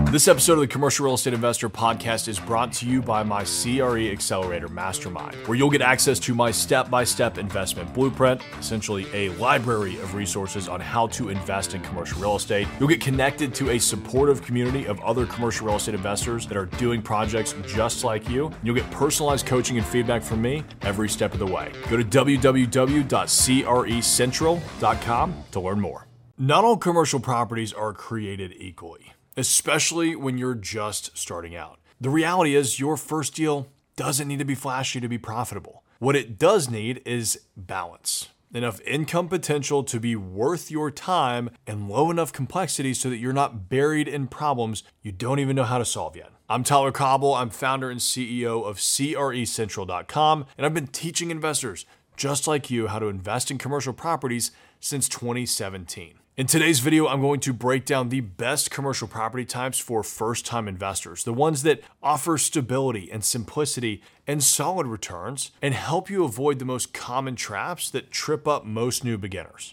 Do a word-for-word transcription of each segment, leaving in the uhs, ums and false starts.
This episode of the Commercial Real Estate Investor Podcast is brought to you by my C R E Accelerator Mastermind, where you'll get access to my step-by-step investment blueprint, essentially a library of resources on how to invest in commercial real estate. You'll get connected to a supportive community of other commercial real estate investors that are doing projects just like you. You'll get personalized coaching and feedback from me every step of the way. Go to w w w dot c r e central dot com to learn more. Not all commercial properties are created equally, especially when you're just starting out. The reality is your first deal doesn't need to be flashy to be profitable. What it does need is balance. Enough income potential to be worth your time and low enough complexity so that you're not buried in problems you don't even know how to solve yet. I'm Tyler Cobble. I'm founder and C E O of C R E central dot com, and I've been teaching investors just like you how to invest in commercial properties since twenty seventeen. In today's video, I'm going to break down the best commercial property types for first-time investors, the ones that offer stability and simplicity and solid returns, and help you avoid the most common traps that trip up most new beginners.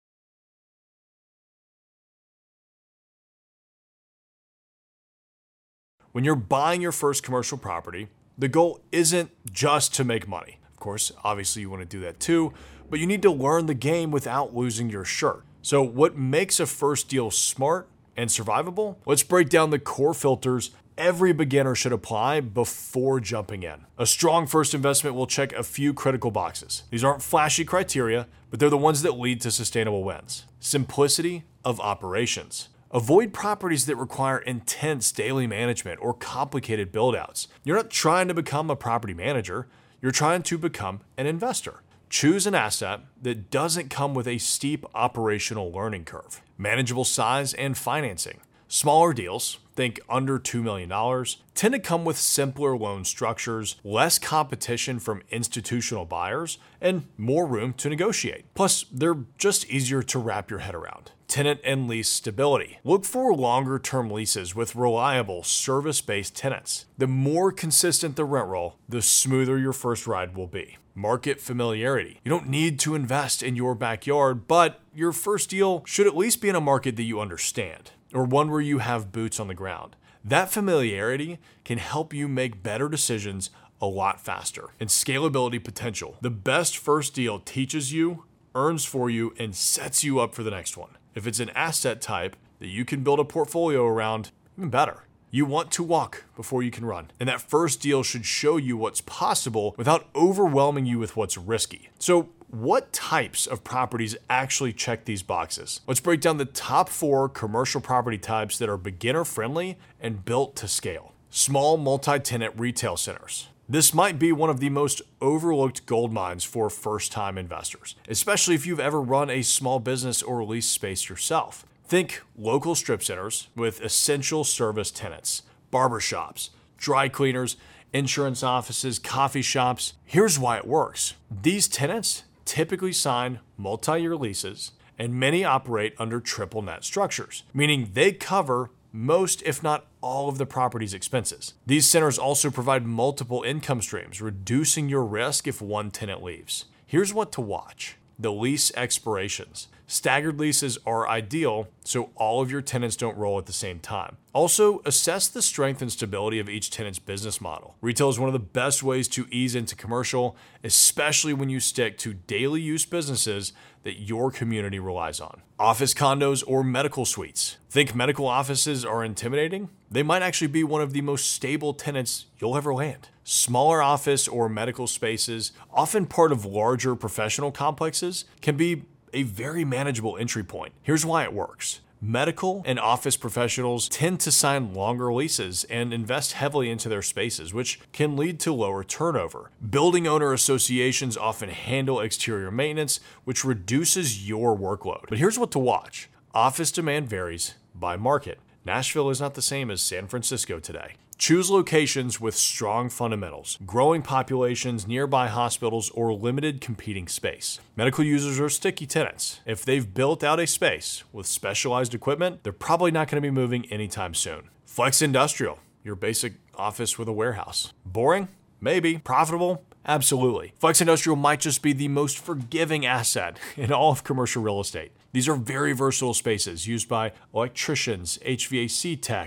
When you're buying your first commercial property, the goal isn't just to make money. Of course, obviously you want to do that too, but you need to learn the game without losing your shirt. So what makes a first deal smart and survivable? Let's break down the core filters every beginner should apply before jumping in. A strong first investment will check a few critical boxes. These aren't flashy criteria, but they're the ones that lead to sustainable wins. Simplicity of operations. Avoid properties that require intense daily management or complicated build-outs. You're not trying to become a property manager, you're trying to become an investor. Choose an asset that doesn't come with a steep operational learning curve. Manageable size and financing. Smaller deals, think under two million dollars, tend to come with simpler loan structures, less competition from institutional buyers, and more room to negotiate. Plus, they're just easier to wrap your head around. Tenant and lease stability. Look for longer-term leases with reliable, service-based tenants. The more consistent the rent roll, the smoother your first ride will be. Market familiarity. You don't need to invest in your backyard, but your first deal should at least be in a market that you understand, or one where you have boots on the ground. That familiarity can help you make better decisions a lot faster. And scalability potential. The best first deal teaches you, earns for you, and sets you up for the next one. If it's an asset type that you can build a portfolio around, even better. You want to walk before you can run. And that first deal should show you what's possible without overwhelming you with what's risky. So what types of properties actually check these boxes? Let's break down the top four commercial property types that are beginner friendly and built to scale. Small multi-tenant retail centers. This might be one of the most overlooked gold mines for first-time investors, especially if you've ever run a small business or leased space yourself. Think local strip centers with essential service tenants, barbershops, dry cleaners, insurance offices, coffee shops. Here's why it works. These tenants typically sign multi-year leases, and many operate under triple net structures, meaning they cover most, if not all, of the property's expenses. These centers also provide multiple income streams, reducing your risk if one tenant leaves. Here's what to watch. The lease expirations. Staggered leases are ideal, so all of your tenants don't roll at the same time. Also, assess the strength and stability of each tenant's business model. Retail is one of the best ways to ease into commercial, especially when you stick to daily use businesses that your community relies on. Office condos or medical suites. Think medical offices are intimidating? They might actually be one of the most stable tenants you'll ever land. Smaller office or medical spaces, often part of larger professional complexes, can be a very manageable entry point. Here's why it works. Medical and office professionals tend to sign longer leases and invest heavily into their spaces, which can lead to lower turnover. Building owner associations often handle exterior maintenance, which reduces your workload. But here's what to watch. Office demand varies by market. Nashville is not the same as San Francisco today. Choose locations with strong fundamentals, growing populations, nearby hospitals, or limited competing space. Medical users are sticky tenants. If they've built out a space with specialized equipment, they're probably not going to be moving anytime soon. Flex industrial, your basic office with a warehouse. Boring? Maybe. Profitable? Absolutely. Flex industrial might just be the most forgiving asset in all of commercial real estate. These are very versatile spaces used by electricians, H V A C techs,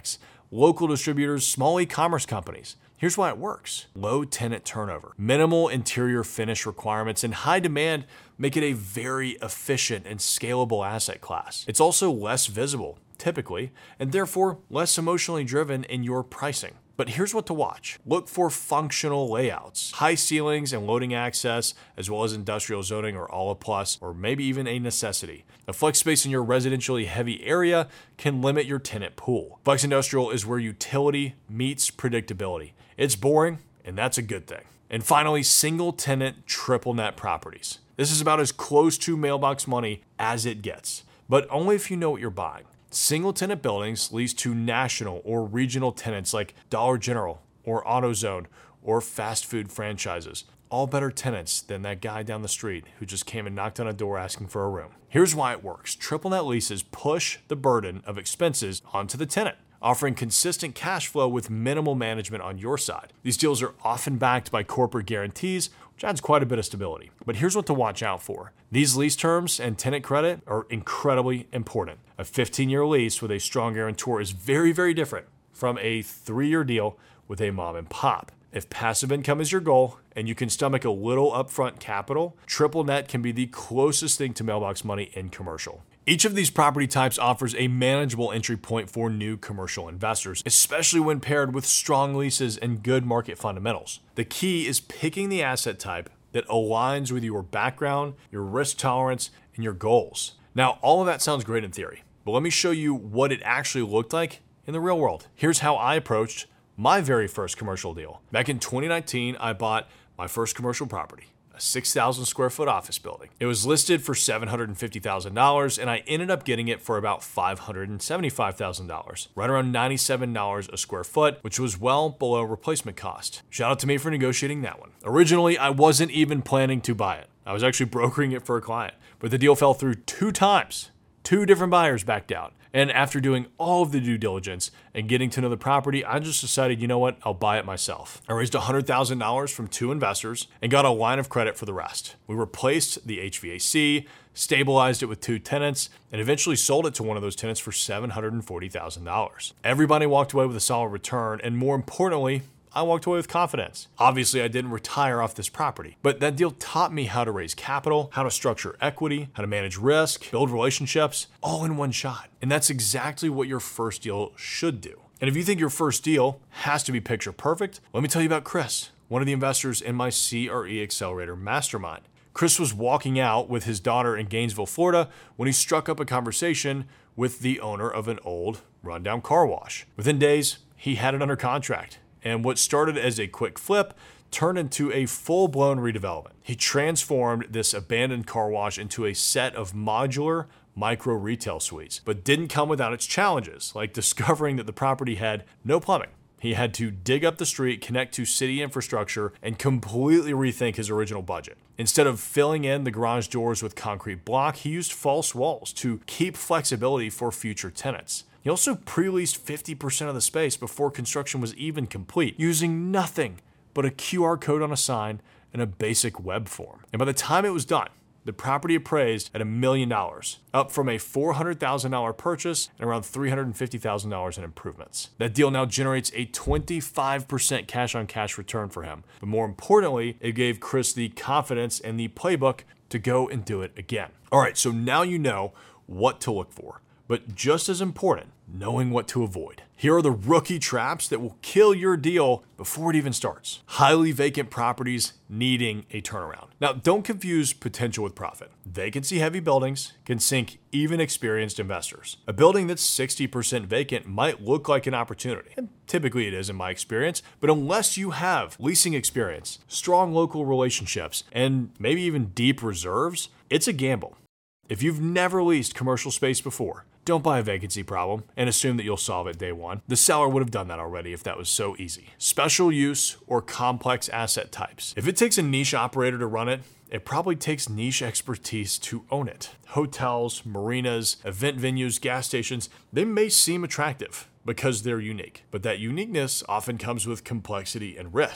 local distributors, small e-commerce companies. Here's why it works. Low tenant turnover, minimal interior finish requirements, and high demand make it a very efficient and scalable asset class. It's also less visible, typically, and therefore less emotionally driven in your pricing. But here's what to watch. Look for functional layouts. High ceilings and loading access, as well as industrial zoning are all a plus, or maybe even a necessity. A flex space in your residentially heavy area can limit your tenant pool. Flex industrial is where utility meets predictability. It's boring, and that's a good thing. And finally, single tenant triple net properties. This is about as close to mailbox money as it gets, but only if you know what you're buying. Single tenant buildings lease to national or regional tenants like Dollar General or AutoZone or fast food franchises. All better tenants than that guy down the street who just came and knocked on a door asking for a room. Here's why it works. Triple net leases push the burden of expenses onto the tenant, offering consistent cash flow with minimal management on your side. These deals are often backed by corporate guarantees, which adds quite a bit of stability. But here's what to watch out for. These lease terms and tenant credit are incredibly important. A fifteen-year lease with a strong guarantor is very, very different from a three-year deal with a mom and pop. If passive income is your goal and you can stomach a little upfront capital, triple net can be the closest thing to mailbox money in commercial. Each of these property types offers a manageable entry point for new commercial investors, especially when paired with strong leases and good market fundamentals. The key is picking the asset type that aligns with your background, your risk tolerance, and your goals. Now, all of that sounds great in theory, but let me show you what it actually looked like in the real world. Here's how I approached my very first commercial deal. Back in twenty nineteen, I bought my first commercial property, a six thousand square foot office building. It was listed for seven hundred fifty thousand dollars, and I ended up getting it for about five hundred seventy-five thousand dollars, right around ninety-seven dollars a square foot, which was well below replacement cost. Shout out to me for negotiating that one. Originally, I wasn't even planning to buy it. I was actually brokering it for a client, but the deal fell through two times. Two different buyers backed out. And after doing all of the due diligence and getting to know the property, I just decided, you know what, I'll buy it myself. I raised one hundred thousand dollars from two investors and got a line of credit for the rest. We replaced the H V A C, stabilized it with two tenants, and eventually sold it to one of those tenants for seven hundred forty thousand dollars. Everybody walked away with a solid return, and more importantly, I walked away with confidence. Obviously, I didn't retire off this property, but that deal taught me how to raise capital, how to structure equity, how to manage risk, build relationships, all in one shot. And that's exactly what your first deal should do. And if you think your first deal has to be picture perfect, let me tell you about Chris, one of the investors in my C R E Accelerator Mastermind. Chris was walking out with his daughter in Gainesville, Florida, when he struck up a conversation with the owner of an old, rundown car wash. Within days, he had it under contract. And what started as a quick flip turned into a full-blown redevelopment. He transformed this abandoned car wash into a set of modular micro retail suites, but didn't come without its challenges, like discovering that the property had no plumbing. He had to dig up the street, connect to city infrastructure, and completely rethink his original budget. Instead of filling in the garage doors with concrete block, he used false walls to keep flexibility for future tenants. He also pre-leased fifty percent of the space before construction was even complete, using nothing but a Q R code on a sign and a basic web form. And by the time it was done, the property appraised at a million dollars, up from a four hundred thousand dollars purchase and around three hundred fifty thousand dollars in improvements. That deal now generates a twenty-five percent cash-on-cash return for him. But more importantly, it gave Chris the confidence and the playbook to go and do it again. All right, so now you know what to look for. But just as important, knowing what to avoid. Here are the rookie traps that will kill your deal before it even starts. Highly vacant properties needing a turnaround. Now, don't confuse potential with profit. Vacancy-heavy buildings can sink even experienced investors. A building that's sixty percent vacant might look like an opportunity, and typically it is in my experience, but unless you have leasing experience, strong local relationships, and maybe even deep reserves, it's a gamble. If you've never leased commercial space before, don't buy a vacancy problem and assume that you'll solve it day one. The seller would have done that already if that was so easy. Special use or complex asset types. If it takes a niche operator to run it, it probably takes niche expertise to own it. Hotels, marinas, event venues, gas stations, they may seem attractive because they're unique, but that uniqueness often comes with complexity and risk.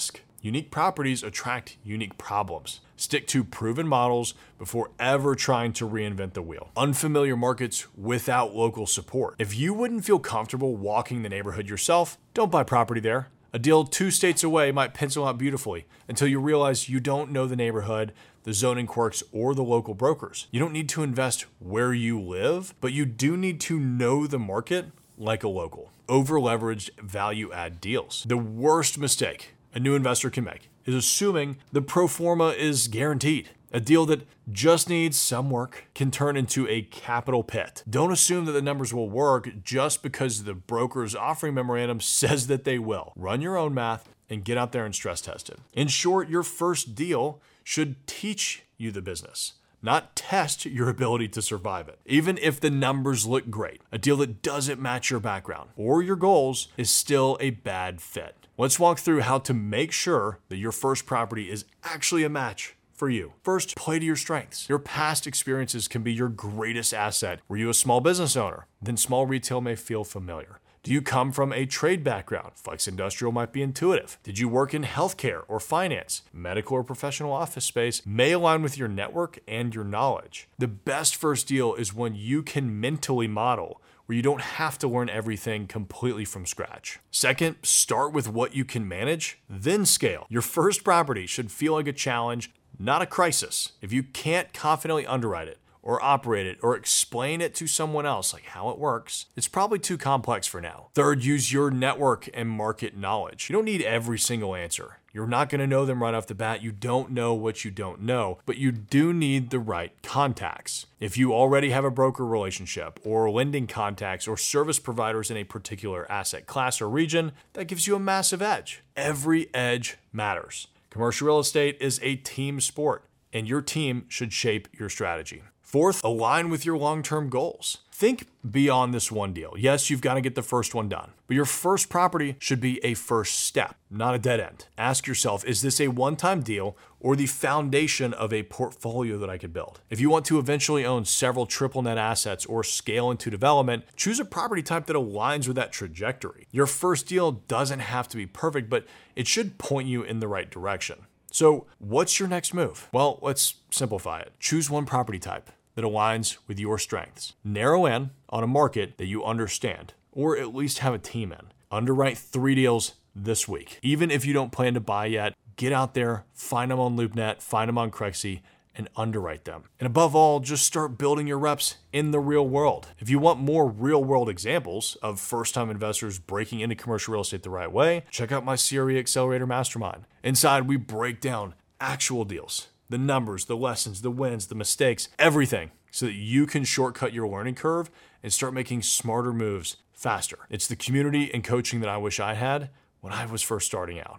Unique properties attract unique problems. Stick to proven models before ever trying to reinvent the wheel. Unfamiliar markets without local support. If you wouldn't feel comfortable walking the neighborhood yourself, don't buy property there. A deal two states away might pencil out beautifully until you realize you don't know the neighborhood, the zoning quirks, or the local brokers. You don't need to invest where you live, but you do need to know the market like a local. Over-leveraged value-add deals. The worst mistake a new investor can make is assuming the pro forma is guaranteed. A deal that just needs some work can turn into a capital pit. Don't assume that the numbers will work just because the broker's offering memorandum says that they will. Run your own math and get out there and stress test it. In short, your first deal should teach you the business, not test your ability to survive it. Even if the numbers look great, a deal that doesn't match your background or your goals is still a bad fit. Let's walk through how to make sure that your first property is actually a match for you. First, play to your strengths. Your past experiences can be your greatest asset. Were you a small business owner? Then small retail may feel familiar. Do you come from a trade background? Flex industrial might be intuitive. Did you work in healthcare or finance? Medical or professional office space may align with your network and your knowledge. The best first deal is when you can mentally model, where you don't have to learn everything completely from scratch. Second, start with what you can manage, then scale. Your first property should feel like a challenge, not a crisis. If you can't confidently underwrite it, or operate it, or explain it to someone else, like how it works, it's probably too complex for now. Third, use your network and market knowledge. You don't need every single answer. You're not gonna know them right off the bat. You don't know what you don't know, but you do need the right contacts. If you already have a broker relationship, or lending contacts, or service providers in a particular asset class or region, that gives you a massive edge. Every edge matters. Commercial real estate is a team sport, and your team should shape your strategy. Fourth, align with your long-term goals. Think beyond this one deal. Yes, you've got to get the first one done, but your first property should be a first step, not a dead end. Ask yourself, is this a one-time deal or the foundation of a portfolio that I could build? If you want to eventually own several triple net assets or scale into development, choose a property type that aligns with that trajectory. Your first deal doesn't have to be perfect, but it should point you in the right direction. So what's your next move? Well, let's simplify it. Choose one property type that aligns with your strengths. Narrow in on a market that you understand, or at least have a team in. Underwrite three deals this week. Even if you don't plan to buy yet, get out there, find them on LoopNet, find them on Crexi, and underwrite them. And above all, just start building your reps in the real world. If you want more real world examples of first-time investors breaking into commercial real estate the right way, check out my C R E Accelerator Mastermind. Inside, we break down actual deals, the numbers, the lessons, the wins, the mistakes, everything, so that you can shortcut your learning curve and start making smarter moves faster. It's the community and coaching that I wish I had when I was first starting out.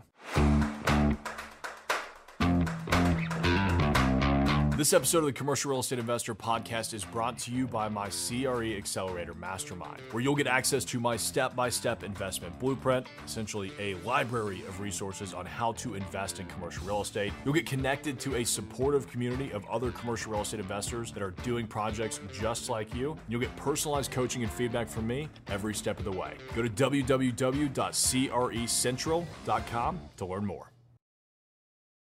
This episode of the Commercial Real Estate Investor Podcast is brought to you by my C R E Accelerator Mastermind, where you'll get access to my step-by-step investment blueprint, essentially a library of resources on how to invest in commercial real estate. You'll get connected to a supportive community of other commercial real estate investors that are doing projects just like you. You'll get personalized coaching and feedback from me every step of the way. Go to w w w dot c r e central dot com to learn more.